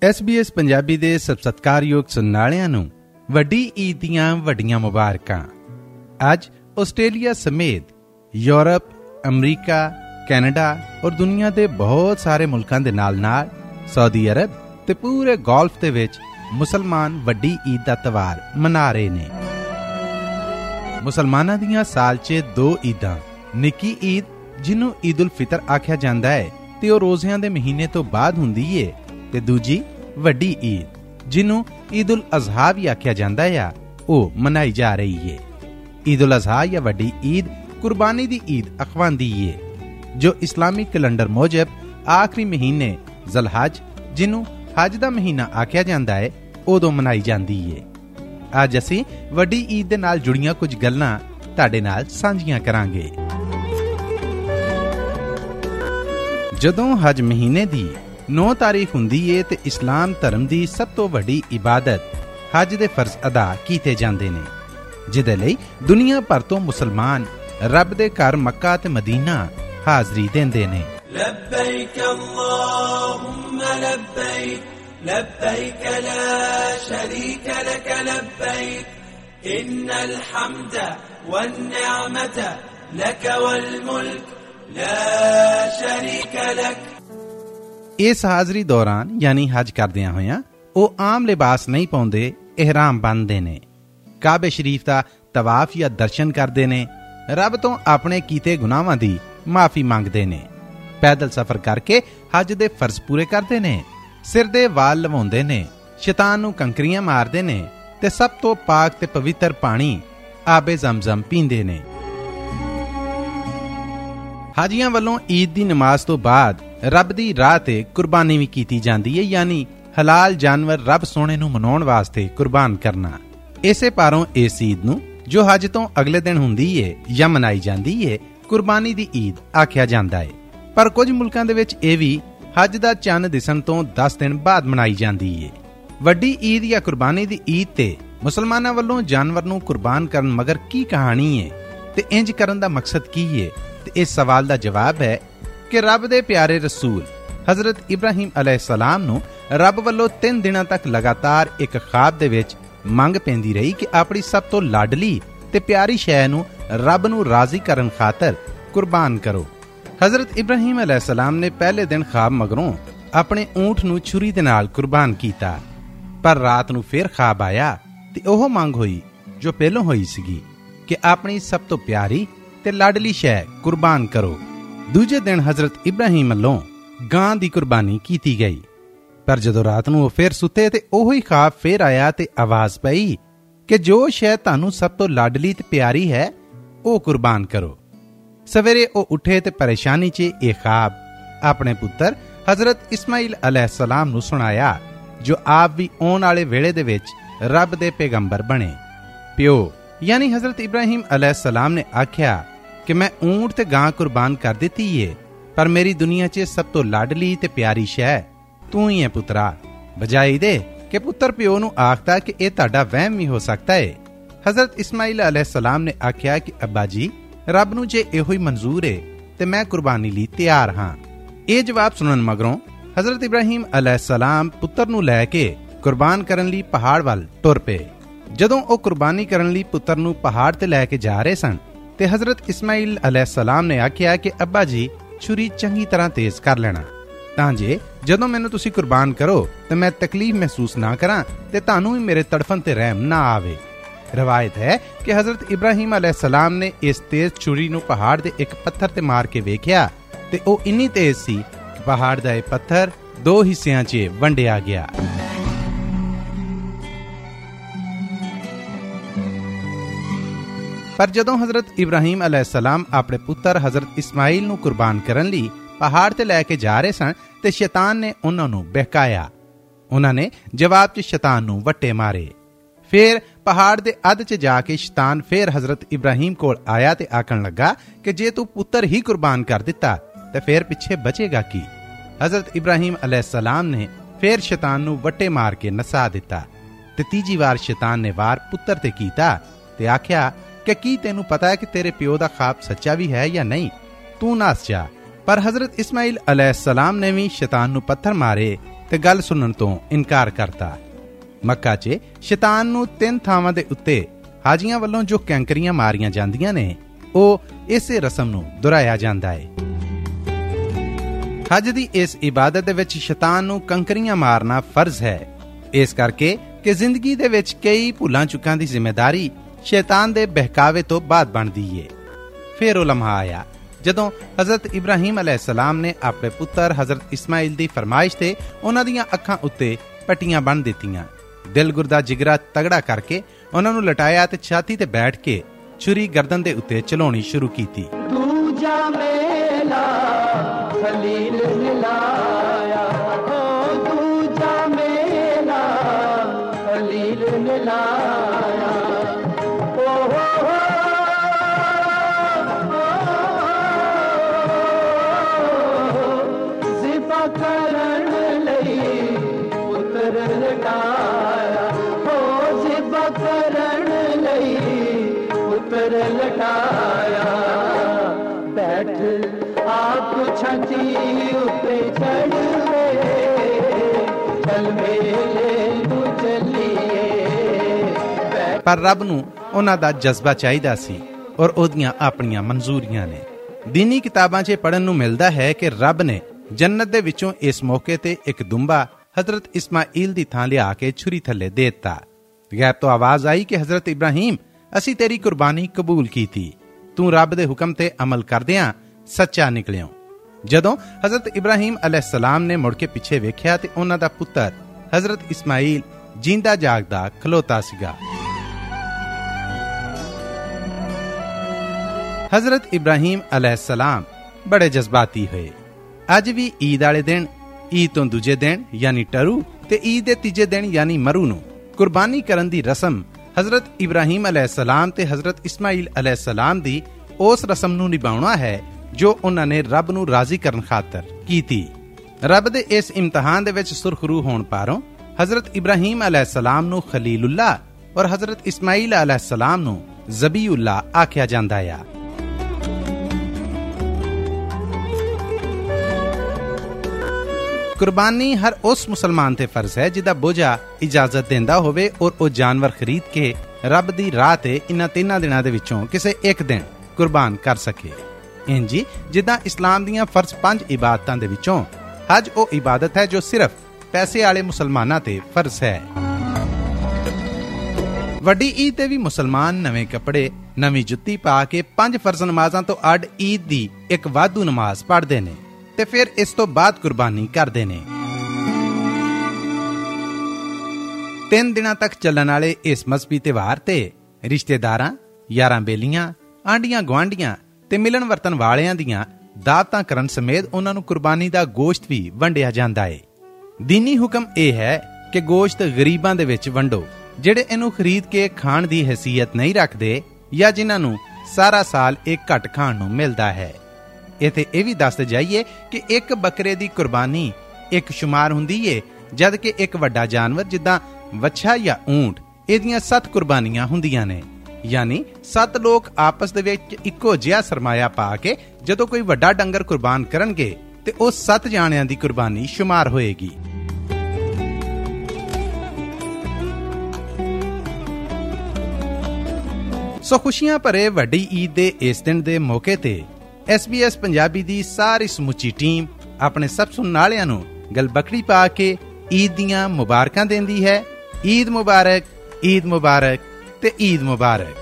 SBS Punjabi ਦੇ ਸਤਿਕਾਰਯੋਗ ਸੁਣਨ ਵਾਲਿਆਂ ਨੂੰ ਵੱਡੀ ਈਦ ਦੀਆਂ ਵੱਡੀਆਂ ਮੁਬਾਰਕਾਂ। ਅੱਜ ਆਸਟ੍ਰੇਲੀਆ ਸਮੇਤ ਯੂਰਪ, ਅਮਰੀਕਾ, ਕੈਨੇਡਾ ਔਰ ਦੁਨੀਆ ਦੇ ਬਹੁਤ ਸਾਰੇ ਮੁਲਕਾਂ ਦੇ ਨਾਲ-ਨਾਲ ਸਾਊਦੀ ਅਰਬ ਤੇ ਪੂਰੇ ਗੋਲਫ ਦੇ ਵਿੱਚ ਮੁਸਲਮਾਨ ਵੱਡੀ ਈਦ ਦਾ ਤਿਉਹਾਰ ਮਨਾ ਰਹੇ ਨੇ। ਮੁਸਲਮਾਨਾਂ ਦੀਆਂ ਸਾਲ 'ਚ ਦੋ ਈਦਾਂ, ਨਿੱਕੀ ਈਦ ਜਿਹਨੂੰ ਈਦ ਉਲ ਫਿਤਰ ਆਖਿਆ ਜਾਂਦਾ ਹੈ ਤੇ ਉਹ ਰੋਜ਼ਿਆਂ ਦੇ ਮਹੀਨੇ ਤੋਂ ਬਾਅਦ ਹੁੰਦੀ ਏ, ਤੇ ਦੂਜੀ ਵੱਡੀ ਈਦ ਜਿਹਨੂੰ ਈਦ ਉਲ ਅਜ਼ਹਾ ਵੀ ਆਖਿਆ ਜਾਂਦਾ ਆ, ਉਹ ਮਨਾਈ ਜਾ ਰਹੀ ਏ। ਈਦ ਉਲ ਅਜ਼ਹਾ ਜਾਂ ਵੱਡੀ ਈਦ ਕੁਰਬਾਨੀ ਦੀ ਈਦ ਅਖਵਾਂਦੀ ਏ, ਜੋ ਇਸਲਾਮੀ ਕੈਲੰਡਰ ਮੁਜਬ ਆਖਰੀ ਮਹੀਨੇ ਜ਼ਲਹਜ, ਜਿਹਨੂੰ ਹਜ ਦਾ ਮਹੀਨਾ ਆਖਿਆ ਜਾਂਦਾ ਹੈ, ਉਦੋਂ ਮਨਾਈ ਜਾਂਦੀ ਏ। ਅੱਜ ਅਸੀਂ ਵੱਡੀ ਈਦ ਦੇ ਨਾਲ ਜੁੜੀਆਂ ਕੁਝ ਗੱਲਾਂ ਤੁਹਾਡੇ ਨਾਲ ਸਾਂਝੀਆਂ ਕਰਾਂਗੇ। ਜਦੋਂ ਹਜ ਮਹੀਨੇ ਦੀ 9 ਤਾਰੀਖ ਹੁੰਦੀ ਏ ਤੇ ਇਸਲਾਮ ਧਰਮ ਦੀ ਸਭ ਤੋਂ ਵੱਡੀ ਇਬਾਦਤ ਹਜ ਦੇ ਫਰਜ਼ ਅਦਾ ਕੀਤੇ ਜਾਂਦੇ ਨੇ, ਜਿਹਦੇ ਲਈ ਦੁਨੀਆ ਭਰ ਤੋਂ ਮੁਸਲਮਾਨ ਰੱਬ ਦੇ ਘਰ ਮੱਕਾ ਤੇ ਮਦੀਨਾ ਹਾਜ਼ਰੀ ਦਿੰਦੇ ਨੇ। ਲੱਬੈਕ ਅੱਲਾਹੁੰਮਾ ਲੱਬੈਕ ਲੱਬੈਕ ਲਾ ਸ਼ਰੀਕ ਲਕ ਲੱਬੈਕ ਇਨਲ ਹਮਦ ਵਨ-ਨਿਅਮਤ ਲਕ ਵਲ-ਮੁਲਕ ਲਾ ਸ਼ਰੀਕ ਲਕ। ਇਸ ਹਾਜ਼ਰੀ ਦੌਰਾਨ ਯਾਨੀ ਹਜ ਕਰਦਿਆਂ ਹੋਇਆਂ ਉਹ ਆਮ ਲਿਬਾਸ ਨਹੀਂ ਪਾਉਂਦੇ, ਇਹਰਾਮ ਬੰਨ੍ਹਦੇ ਨੇ, ਕਾਬੇ ਸ਼ਰੀਫ ਦਾ ਤਵਾਫ ਜਾਂ ਦਰਸ਼ਨ ਕਰਦੇ ਨੇ, ਰੱਬ ਤੋਂ ਆਪਣੇ ਕੀਤੇ ਗੁਨਾਹਾਂ ਦੀ ਮਾਫੀ ਮੰਗਦੇ ਨੇ, ਪੈਦਲ ਸਫ਼ਰ ਕਰਕੇ ਹਜ ਦੇ ਫਰਜ਼ ਪੂਰੇ ਕਰਦੇ ਨੇ, ਸਿਰ ਦੇ ਵਾਲ ਲਵਾਉਂਦੇ ਨੇ, ਸ਼ੈਤਾਨ ਨੂੰ ਕੰਕਰੀਆਂ ਮਾਰਦੇ ਨੇ ਤੇ ਸਭ ਤੋਂ ਪਾਕ ਤੇ ਪਵਿੱਤਰ ਪਾਣੀ ਆਬੇ ਜ਼ਮਜ਼ਮ ਪੀਂਦੇ ਨੇ। ਹਾਜੀਆਂ ਵੱਲੋਂ ਈਦ ਦੀ ਨਮਾਜ਼ ਤੋਂ ਬਾਅਦ ਰੱਬ ਦੀ ਰਾਹ ਤੇ ਕੁਰਬਾਨੀ ਵੀ ਕੀਤੀ ਜਾਂਦੀ ਹੈ, ਯਾਨੀ ਹਲਾਲ ਜਾਨਵਰ ਰੱਬ ਸੋਹਣੇ ਨੂੰ ਮਨਾਉਣ ਵਾਸਤੇ ਕੁਰਬਾਨ ਕਰਨਾ। ਇਸੇ ਪਾਰੋਂ ਇਸ ਈਦ ਨੂੰ ਜੋ ਹਜ ਤੋਂ ਅਗਲੇ ਦਿਨ ਹੁੰਦੀ ਏ ਜਾਂ ਮਨਾਈ ਜਾਂਦੀ ਏ, ਕੁਰਬਾਨੀ ਦੀ ਈਦ ਆਖਿਆ ਜਾਂਦਾ ਹੈ। ਪਰ ਕੁਝ ਮੁਲਕਾਂ ਦੇ ਵਿੱਚ ਇਹ ਵੀ ਹਜ ਦਾ ਚੰਨ ਦਿਸਣ ਤੋਂ 10 ਦਿਨ ਬਾਅਦ ਮਨਾਈ ਜਾਂਦੀ ਏ। ਵੱਡੀ ਈਦ ਜਾਂ ਕੁਰਬਾਨੀ ਦੀ ਈਦ ਤੇ ਮੁਸਲਮਾਨਾਂ ਵੱਲੋਂ ਜਾਨਵਰ ਨੂੰ ਕੁਰਬਾਨ ਕਰਨ ਮਗਰ ਕੀ ਕਹਾਣੀ ਏ ਤੇ ਇੰਜ ਕਰਨ ਦਾ ਮਕਸਦ ਕੀ ਏ, ਤੇ ਇਸ ਸਵਾਲ ਦਾ ਜਵਾਬ ਹੈ ਕਿ ਰੱਬ ਦੇ ਪਿਆਰੇ ਰਸੂਲ ਹਜ਼ਰਤ ਇਬਰਾਹੀਮ ਅਲੈਹਿਸਲਾਮ ਨੂੰ ਰੱਬ ਵੱਲੋਂ 3 ਦਿਨਾਂ ਤੱਕ ਲਗਾਤਾਰ ਇੱਕ ਖ਼ਾਬ ਦੇ ਵਿੱਚ ਮੰਗ ਪੈਂਦੀ ਰਹੀ ਕਿ ਆਪਣੀ ਸਭ ਤੋਂ ਲਾਡਲੀ ਤੇ ਪਿਆਰੀ ਸ਼ੈ ਨੂੰ ਰੱਬ ਨੂੰ ਰਾਜ਼ੀ ਕਰਨ ਖਾਤਰ ਕੁਰਬਾਨ ਕਰੋ। ਹਜ਼ਰਤ ਇਬਰਾਹੀਮ ਅਲੈਹਿਸਲਾਮ ਨੇ ਪਹਿਲੇ ਦਿਨ ਖ਼ਾਬ ਮਗਰੋਂ ਆਪਣੇ ਊਂਠ ਨੂੰ ਛੁਰੀ ਦੇ ਨਾਲ ਕੁਰਬਾਨ ਕੀਤਾ, ਪਰ ਰਾਤ ਨੂੰ ਫਿਰ ਖ਼ਾਬ ਆਇਆ ਤੇ ਉਹ ਮੰਗ ਹੋਈ ਜੋ ਪਹਿਲੋਂ ਹੋਈ ਸੀਗੀ ਕਿ ਆਪਣੀ ਸਭ ਤੋਂ ਪਿਆਰੀ ਤੇ ਲਾਡਲੀ ਸ਼ੈ ਕੁਰਬਾਨ ਕਰੋ। ਦੂਜੇ ਦਿਨ ਹਜ਼ਰਤ ਇਬਰਾਹੀਮ ਵੱਲੋਂ ਗਾਂ ਦੀ ਕੁਰਬਾਨੀ ਕੀਤੀ ਗਈ, ਪਰ ਜਦੋਂ ਰਾਤ ਨੂੰ ਉਹ ਫਿਰ ਸੁੱਤੇ ਤੇ ਉਹੀ ਖ਼ਾਬ ਫਿਰ ਆਇਆ ਤੇ ਆਵਾਜ਼ ਪਈ ਕਿ ਜੋ ਸ਼ੈ ਤੁਹਾਨੂੰ ਸਭ ਤੋਂ ਲਾਡਲੀ ਤੇ ਪਿਆਰੀ ਹੈ, ਉਹ ਕੁਰਬਾਨ ਕਰੋ। ਸਵੇਰੇ ਉਹ ਉੱਠੇ ਤੇ ਪਰੇਸ਼ਾਨੀ 'ਚ ਇਹ ਖ਼ਾਬ ਆਪਣੇ ਪੁੱਤਰ ਹਜ਼ਰਤ ਇਸਮਾਈਲ ਅਲੈਹਿਸਲਾਮ ਨੂੰ ਸੁਣਾਇਆ, ਜੋ ਆਪ ਵੀ ਆਉਣ ਵਾਲੇ ਵੇਲੇ ਦੇ ਵਿੱਚ ਰੱਬ ਦੇ ਪੈਗੰਬਰ ਬਣੇ। ਪਿਓ ਯਾਨੀ ਹਜ਼ਰਤ ਇਬਰਾਹੀਮ ਅਲੈਹਿਸਲਾਮ ਨੇ ਆਖਿਆ ਕਿ ਮੈਂ ਊਂਟ ਤੇ ਗਾਂ ਕੁਰਬਾਨ ਕਰ ਦਿੱਤੀ ਏ, ਪਰ ਮੇਰੀ ਦੁਨੀਆ 'ਚ ਸਭ ਤੋਂ ਲਾਡਲੀ ਤੇ ਪਿਆਰੀ ਸ਼ੈ ਤੂੰ ਹੀ ਹੈ ਪੁੱਤਰਾ। ਬਜਾਏ ਦੇ ਕਿ ਪੁੱਤਰ ਪਿਓ ਨੂੰ ਆਖਦਾ ਕਿ ਇਹ ਤੁਹਾਡਾ ਵਹਿਮ ਵੀ ਹੋ ਸਕਦਾ ਏ। ਹਜ਼ਰਤ ਇਸਮਾਈਲ ਅਲੈਹਿਸਲਾਮ ਨੇ ਆਖਿਆ ਕਿ ਅੱਬਾ ਜੀ, ਰੱਬ ਨੂੰ ਜੇ ਇਹੋ ਹੀ ਮਨਜ਼ੂਰ ਏ ਤੇ ਮੈਂ ਕੁਰਬਾਨੀ ਲਈ ਤਿਆਰ ਹਾਂ। ਇਹ ਜਵਾਬ ਸੁਣਨ ਮਗਰੋਂ ਹਜ਼ਰਤ ਇਬਰਾਹੀਮ ਅਲੈਹਿਸਲਾਮ ਪੁੱਤਰ ਨੂੰ ਲੈ ਕੇ ਕੁਰਬਾਨ ਕਰਨ ਲਈ ਪਹਾੜ ਵੱਲ ਟੁਰ ਪਏ। ਜਦੋਂ ਉਹ ਕੁਰਬਾਨੀ ਕਰਨ ਲਈ ਪੁੱਤਰ ਨੂੰ ਪਹਾੜ ਤੇ ਲੈ ਕੇ ਜਾ ਰਹੇ ਸਨ ਤੇ ਹਜ਼ਰਤ ਇਸਮਾਈਲ ਅਲੈਹਿਸਲਾਮ ਨੇ ਆਖਿਆ ਕਿ ਅੱਬਾ ਜੀ, ਛੁਰੀ ਚੰਗੀ ਤਰ੍ਹਾਂ ਤੇਜ਼ ਕਰ ਲੈਣਾ, ਤਾਂ ਜੇ ਜਦੋਂ ਮੈਨੂੰ ਤੁਸੀਂ ਕੁਰਬਾਨ ਕਰੋ ਤੇ ਮੈਂ ਤਕਲੀਫ ਮਹਿਸੂਸ ਨਾ ਕਰਾਂ ਤੇ ਤੁਹਾਨੂੰ ਵੀ ਮੇਰੇ ਤੜਫਣ ਤੇ ਰਹਿਮ ਨਾ ਆਵੇ। ਰਵਾਇਤ ਹੈ ਕਿ ਹਜ਼ਰਤ ਇਬਰਾਹੀਮ ਅਲੈਹਿਸਲਾਮ ਨੇ ਇਸ ਤੇਜ਼ ਛੁਰੀ ਨੂੰ ਪਹਾੜ ਦੇ ਇੱਕ ਪੱਥਰ ਤੇ ਮਾਰ ਕੇ ਵੇਖਿਆ ਤੇ ਉਹ ਇੰਨੀ ਤੇਜ਼ ਸੀ ਕਿ ਪਹਾੜ ਦਾ ਇਹ ਪੱਥਰ 2 ਹਿੱਸਿਆਂ 'ਚ ਵੰਡਿਆ ਗਿਆ। ਪਰ ਜਦੋਂ ਹਜ਼ਰਤ ਇਬਰਾਹੀਮ ਅਲੈਹਿਸਲਾਮ ਆਪਣੇ ਪੁੱਤਰ ਹਜ਼ਰਤ ਇਸਮਾਈਲ ਨੂੰ ਕੁਰਬਾਨ ਕਰਨ ਲਈ ਪਹਾੜ ਤੇ ਲੈ ਕੇ ਜਾ ਰਹੇ ਸਨ ਤੇ ਸ਼ੈਤਾਨ ਨੇ ਉਹਨਾਂ ਨੂੰ ਬਹਿਕਾਇਆ। ਉਹਨਾਂ ਨੇ ਜਵਾਬ 'ਚ ਸ਼ੈਤਾਨ ਨੂੰ ਵੱਟੇ ਮਾਰੇ। ਫਿਰ ਪਹਾੜ ਦੇ ਅੱਧ 'ਚ ਜਾ ਕੇ ਸ਼ੈਤਾਨ ਫਿਰ ਹਜ਼ਰਤ ਇਬਰਾਹੀਮ ਕੋਲ ਆਇਆ ਤੇ ਆਖਣ ਲੱਗਾ ਕਿ ਜੇ ਤੂੰ ਪੁੱਤਰ ਹੀ ਕੁਰਬਾਨ ਕਰ ਦਿੱਤਾ ਤੇ ਫਿਰ ਪਿੱਛੇ ਬਚੇਗਾ ਕੀ। ਹਜ਼ਰਤ ਇਬਰਾਹੀਮ ਅਲੈਹਿਸਲਾਮ ਨੇ ਫਿਰ ਸ਼ੈਤਾਨ ਨੂੰ ਵੱਟੇ ਮਾਰ ਕੇ ਨਸਾ ਦਿੱਤਾ ਤੇ ਤੀਜੀ ਵਾਰ ਸ਼ੈਤਾਨ ਨੇ ਵਾਰ ਪੁੱਤਰ ਤੇ ਕੀਤਾ ਤੇ ਆਖਿਆ ਕਿ ਕੀ ਤੈਨੂੰ ਪਤਾ ਹੈ ਕਿ ਤੇਰੇ ਪਿਓ ਦਾ ਖ਼ਾਬ ਸੱਚਾ ਵੀ ਹੈ ਜਾਂ ਨਹੀਂ, ਤੂੰ ਨਸ ਜਾ। ਪਰ ਹਜ਼ਰਤ ਇਸਮਾਈਲ ਅਲੈਹਿਸਲਾਮ ਨੇ ਵੀ ਸ਼ੈਤਾਨ ਨੂੰ ਪੱਥਰ ਮਾਰੇ ਤੇ ਗੱਲ ਸੁਣਨ ਤੋਂ ਇਨਕਾਰ ਕਰਤਾ। ਮੱਕਾ 'ਚ ਸ਼ੈਤਾਨ ਨੂੰ 3 ਥਾਵਾਂ ਦੇ ਉੱਤੇ ਹਾਜੀਆਂ ਵੱਲੋਂ ਜੋ ਕੈਂਕਰੀਆਂ ਮਾਰੀਆਂ ਜਾਂਦੀਆਂ ਨੇ, ਉਹ ਇਸੇ ਰਸਮ ਨੂੰ ਦੁਹਰਾਇਆ ਜਾਂਦਾ ਹੈ। ਹਜ ਦੀ ਇਸ ਇਬਾਦਤ ਦੇ ਵਿੱਚ ਸ਼ੈਤਾਨ ਨੂੰ ਕੰਕਰੀਆਂ ਮਾਰਨਾ ਫਰਜ਼ ਹੈ, ਇਸ ਕਰਕੇ ਕਿ ਜ਼ਿੰਦਗੀ ਦੇ ਵਿੱਚ ਕਈ ਭੁੱਲਾਂ ਚੁੱਕਾਂ ਦੀ ਜ਼ਿੰਮੇਦਾਰੀ ਸ਼ੈਤਾਨ ਦੇ ਬਹਿਕਾਵੇ ਤੋਂ ਬਾਅਦ ਬਣਦੀ ਏ। ਫਿਰ ਉਹ ਲਮਹਾ ਆਇਆ ਜਦੋਂ ਹਜ਼ਰਤ ਇਬਰਾਹੀਮ ਅਲੈਹਿਸਲਾਮ ਨੇ ਆਪਣੇ ਪੁੱਤਰ ਹਜ਼ਰਤ ਇਸਮਾਈਲ ਦੀ ਫਰਮਾਇਸ਼ ਤੇ ਉਹਨਾਂ ਦੀਆਂ ਅੱਖਾਂ ਉੱਤੇ ਪੱਟੀਆਂ ਬੰਨ੍ਹ ਦਿੱਤੀਆਂ। ਦਿਲ ਗੁਰਦਾ ਜਿਗਰਾ ਤਗੜਾ ਕਰਕੇ ਉਹਨਾਂ ਨੂੰ ਲਟਾਇਆ ਤੇ ਛਾਤੀ ਤੇ ਬੈਠ ਕੇ ਛੁਰੀ ਗਰਦਨ ਦੇ ਉੱਤੇ ਚਲਾਉਣੀ ਸ਼ੁਰੂ ਕੀਤੀ। ਦੂਜਾ ਮੇਲਾ ਖਲੀਲ ਮਿਲਾਇਆ, ਓ ਦੂਜਾ ਮੇਲਾ ਖਲੀਲ ਮਿਲਾਇਆ, ਜ਼ਿਬਾ ਕਰਨ ਲਈ ਪੁੱਤਰ ਲਟਾਇਆ, ਓ ਜ਼ਿਬਾ ਕਰਨ ਲਈ ਪੁੱਤਰ ਲਟਾਇਆ, ਬੈਠ ਆਪ ਛਾਤੀ ਉੱਤੇ ਚੜ੍ਹਵੇ, ਚੱਲ ਮੇਲੇ ਨੂੰ ਚੱਲੀਏ। ਪਰ ਰੱਬ ਨੂੰ ਉਹਨਾਂ ਦਾ ਜਜ਼ਬਾ ਚਾਹੀਦਾ ਸੀ ਔਰ ਉਹਦੀਆਂ ਆਪਣੀਆਂ ਮਨਜ਼ੂਰੀਆਂ ਨੇ। ਦੀਨੀ ਕਿਤਾਬਾਂ 'ਚ ਪੜ੍ਹਨ ਨੂੰ ਮਿਲਦਾ ਹੈ ਕਿ ਰੱਬ ਨੇ ਜੰਨਤ ਦੇ ਵਿੱਚੋਂ ਇਸ ਮੌਕੇ ਤੇ ਇੱਕ ਦੁੰਬਾ ਹਜ਼ਰਤ ਇਸਮਾਈਲ ਦੀ ਥਾਂ ਲਿਆ ਕੇ ਛੁਰੀ ਥੱਲੇ ਦੇ ਦਿੱਤਾ। ਗੈਬ ਤੋਂ ਆਵਾਜ਼ ਆਈ ਕਿ ਹਜ਼ਰਤ ਇਬਰਾਹੀਮ, ਅਸੀਂ ਤੇਰੀ ਕੁਰਬਾਨੀ ਕਬੂਲ ਕੀਤੀ, ਤੂੰ ਰੱਬ ਦੇ ਹੁਕਮ ਤੇ ਅਮਲ ਕਰਦਿਆਂ ਸੱਚਾ ਨਿਕਲਿਓ। ਜਦੋਂ ਹਜ਼ਰਤ ਇਬਰਾਹੀਮ ਅਲੈਹਿਸਲਾਮ ਨੇ ਮੁੜ ਕੇ ਪਿੱਛੇ ਵੇਖਿਆ ਤੇ ਉਹਨਾਂ ਦਾ ਪੁੱਤਰ ਹਜ਼ਰਤ ਇਸਮਾਈਲ ਜਿੰਦਾ ਜਾਗਦਾ ਖਲੋਤਾ ਸੀਗਾ। ਹਜ਼ਰਤ ਇਬਰਾਹੀਮ ਅਲੈਹਿਸਲਾਮ ਬੜੇ ਜਜ਼ਬਾਤੀ ਹੋਏ। ਅੱਜ ਵੀ ਈਦ ਵਾਲੇ ਦਿਨ, ਈਦ ਤੋਂ ਦੂਜੇ ਦਿਨ ਯਾਨੀ ਟਰੂ ਤੇ ਈਦ ਦੇ ਤੀਜੇ ਦਿਨ ਯਾਨੀ ਮਰੂ ਨੂੰ ਕੁਰਬਾਨੀ ਕਰਨ ਦੀ ਰਸਮ ਹਜ਼ਰਤ ਇਬਰਾਹੀਮ ਅਲੈਹਿਸਲਾਮ ਤੇ ਹਜ਼ਰਤ ਇਸਮਾਈਲ ਅਲੈਹਿਸਲਾਮ ਦੀ ਉਸ ਰਸਮ ਨੂੰ ਨਿਭਾਉਣਾ ਹੈ ਜੋ ਉਹਨਾਂ ਨੇ ਰੱਬ ਨੂੰ ਰਾਜ਼ੀ ਕਰਨ ਖਾਤਰ ਕੀਤੀ। ਰੱਬ ਦੇ ਇਸ ਇਮਤਿਹਾਨ ਦੇ ਵਿੱਚ ਸੁਰਖਰੂ ਹੋਣ ਪਾਰੋਂ ਹਜ਼ਰਤ ਇਬਰਾਹੀਮ ਅਲੈਹਿਸਲਾਮ ਨੂੰ ਖਲੀਲੁੱਲਾ ਔਰ ਹਜ਼ਰਤ ਇਸਮਾਈਲ ਅਲੈਹਿਸਲਾਮ ਨੂੰ ਜ਼ਬੀਉੱਲਾ ਆਖਿਆ ਜਾਂਦਾ ਆ। ਕੁਰਬਾਨੀ ਹਰ ਉਸ ਮੁਸਲਮਾਨ ਤੇ ਫਰਜ਼ ਹੈ ਜਿਹਦਾ ਬੋਝਾ ਇਜਾਜ਼ਤ ਦਿੰਦਾ ਹੋਵੇ ਔਰ ਉਹ ਜਾਨਵਰ ਖਰੀਦ ਕੇ ਰੱਬ ਦੀ ਰਾਹ ਤੇ ਇਨ੍ਹਾਂ 3 ਦਿਨਾਂ ਦੇ ਵਿੱਚੋਂ ਕਿਸੇ ਇੱਕ ਦਿਨ ਕੁਰਬਾਨ ਕਰ ਸਕੇ। ਇੰਜੀ ਜਿੱਦਾਂ ਇਸਲਾਮ ਦੀਆਂ ਫਰਜ਼ 5 ਇਬਾਦਤਾਂ ਦੇ ਵਿੱਚੋਂ ਹਜ ਉਹ ਇਬਾਦਤ ਹੈ ਜੋ ਸਿਰਫ ਪੈਸੇ ਵਾਲੇ ਮੁਸਲਮਾਨਾਂ ਤੇ ਫਰਜ਼ ਹੈ। ਵੱਡੀ ਈਦ ਤੇ ਵੀ ਮੁਸਲਮਾਨ ਨਵੇਂ ਕੱਪੜੇ, ਨਵੀਂ ਜੁੱਤੀ ਪਾ ਕੇ 5 ਫਰਜ਼ ਨਮਾਜ਼ਾਂ ਤੋਂ ਅੱਡ ਈਦ ਦੀ ਇੱਕ ਵਾਧੂ ਨਮਾਜ਼ ਪੜ੍ਹਦੇ ਨੇ ਤੇ ਫਿਰ ਇਸ ਤੋਂ ਬਾਅਦ ਕੁਰਬਾਨੀ ਕਰਦੇ ਨੇ। 3 ਦਿਨਾਂ ਤੱਕ ਚੱਲਣ ਵਾਲੇ ਇਸ ਮਜ਼ਹਬੀ ਤਿਉਹਾਰ ਤੇ ਰਿਸ਼ਤੇਦਾਰਾਂ, ਯਾਰਾਂ ਬੇਲੀਆਂ, ਆਂਢੀਆਂ ਗੁਆਂਢੀਆਂ ਤੇ ਮਿਲਣ ਵਰਤਣ ਵਾਲਿਆਂ ਦੀਆਂ ਦਾਵਤਾਂ ਕਰਨ ਸਮੇਤ ਉਹਨਾਂ ਨੂੰ ਕੁਰਬਾਨੀ ਦਾ ਗੋਸ਼ਤ ਵੀ ਵੰਡਿਆ ਜਾਂਦਾ ਹੈ। ਦੀਨੀ ਹੁਕਮ ਇਹ ਹੈ ਕਿ ਗੋਸ਼ਤ ਗਰੀਬਾਂ ਦੇ ਵਿੱਚ ਵੰਡੋ, ਜਿਹੜੇ ਇਹਨੂੰ ਖਰੀਦ ਕੇ ਖਾਣ ਦੀ ਹੈਸੀਅਤ ਨਹੀਂ ਰੱਖਦੇ ਜਾਂ ਜਿਨ੍ਹਾਂ ਨੂੰ ਸਾਰਾ ਸਾਲ ਇਹ ਘੱਟ ਖਾਣ ਨੂੰ ਮਿਲਦਾ ਹੈ। ਇੱਥੇ ਇਹ ਵੀ ਦੱਸਦੇ ਜਾਈਏ ਕਿ ਇੱਕ ਬੱਕਰੇ ਦੀ ਕੁਰਬਾਨੀ ਇੱਕ ਸ਼ੁਮਾਰ ਹੁੰਦੀ ਏ, ਜਦ ਕਿ ਇੱਕ ਵੱਡਾ ਜਾਨਵਰ ਜਿੱਦਾਂ ਵੱਛਾ ਜਾਂ ਊਂਟ, ਇਹਦੀਆਂ 7 ਕੁਰਬਾਨੀਆਂ ਹੁੰਦੀਆਂ ਨੇ। ਯਾਨੀ 7 ਲੋਕ ਆਪਸ ਦੇ ਵਿੱਚ ਇੱਕੋ ਜਿਹਾ ਸਰਮਾਇਆ ਪਾ ਕੇ ਜਦੋਂ ਕੋਈ ਵੱਡਾ ਡੰਗਰ ਕੁਰਬਾਨ ਕਰਨਗੇ ਤੇ ਉਹ 7 ਜਾਣਿਆਂ ਦੀ ਕੁਰਬਾਨੀ ਸ਼ੁਮਾਰ ਹੋਏਗੀ। ਸੋ ਖੁਸ਼ੀਆਂ ਭਰੇ ਵੱਡੀ ਈਦ ਦੇ ਇਸ ਦਿਨ ਦੇ ਮੌਕੇ ਤੇ SBS ਪੰਜਾਬੀ ਦੀ ਸਾਰੀ ਸਮੁੱਚੀ ਟੀਮ ਆਪਣੇ ਸਭ ਸੁਣਨ ਵਾਲਿਆਂ ਨੂੰ ਗਲਬਕੜੀ ਪਾ ਕੇ ਈਦ ਦੀਆਂ ਮੁਬਾਰਕਾਂ ਦਿੰਦੀ ਹੈ। ਈਦ ਮੁਬਾਰਕ, ਈਦ ਮੁਬਾਰਕ ਤੇ ਈਦ ਮੁਬਾਰਕ।